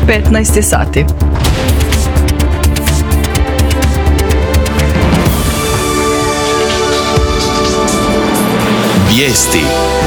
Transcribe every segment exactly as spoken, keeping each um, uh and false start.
petnaest je sati. Vijesti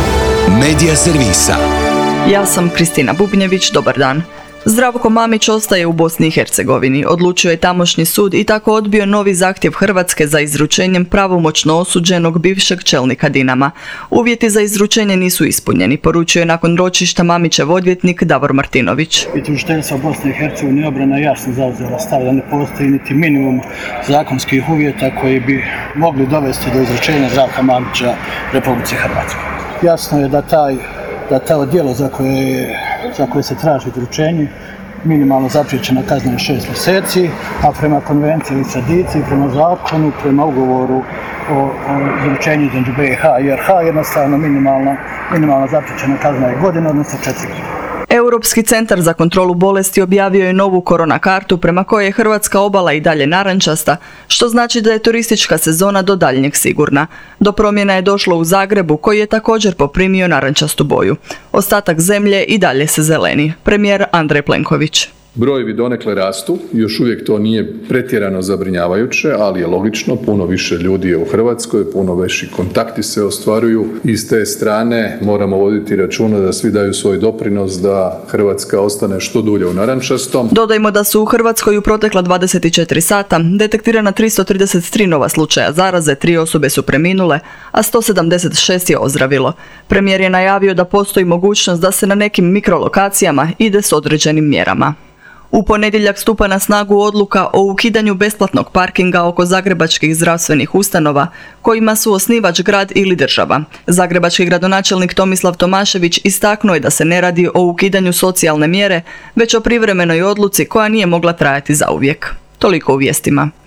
Medija servisa. Ja sam Kristina Bubnjević, dobar dan. Zdravko Mamić ostaje u Bosni i Hercegovini, odlučio je tamošnji sud i tako odbio novi zahtjev Hrvatske za izručenjem pravomoćno osuđenog bivšeg čelnika Dinama. Uvjeti za izručenje nisu ispunjeni, poručio je nakon ročišta Mamićev odvjetnik Davor Martinović. I tužiteljstva Bosne i Hercegovine obrana jasno zauzela stav da ne postoji niti minimum zakonskih uvjeta koji bi mogli dovesti do izručenja Zdravka Mamića Republici Hrvatskoj. Jasno je da taj da to djelo za koje, za koje se traži izručenje minimalno zapriječena kazna je šest mjeseci, a prema konvenciji i tradiciji, prema zakonu, prema ugovoru o, o izručenju između B i H i R H jednostavno minimalna, minimalna zapriječena kazna je godina, odnosno četiri godine. Europski centar za kontrolu bolesti objavio je novu korona kartu prema kojoj je hrvatska obala i dalje narančasta, što znači da je turistička sezona do daljnjeg sigurna. Do promjena je došlo u Zagrebu, koji je također poprimio narančastu boju. Ostatak zemlje i dalje se zeleni. Premijer Andrej Plenković. Brojevi donekle rastu, još uvijek to nije pretjerano zabrinjavajuće, ali je logično, puno više ljudi je u Hrvatskoj, puno veći kontakti se ostvaruju i s te strane moramo voditi računa da svi daju svoj doprinos da Hrvatska ostane što dulje u narančastom. Dodajmo da su u Hrvatskoj u protekla dvadeset četiri sata detektirana tristo trideset tri nova slučaja zaraze, tri osobe su preminule, a sto sedamdeset šest je ozdravilo. Premijer je najavio da postoji mogućnost da se na nekim mikrolokacijama ide s određenim mjerama. U ponedjeljak stupa na snagu odluka o ukidanju besplatnog parkinga oko zagrebačkih zdravstvenih ustanova kojima su osnivač grad ili država. Zagrebački gradonačelnik Tomislav Tomašević istaknuo je da se ne radi o ukidanju socijalne mjere, već o privremenoj odluci koja nije mogla trajati zauvijek. Toliko u vijestima.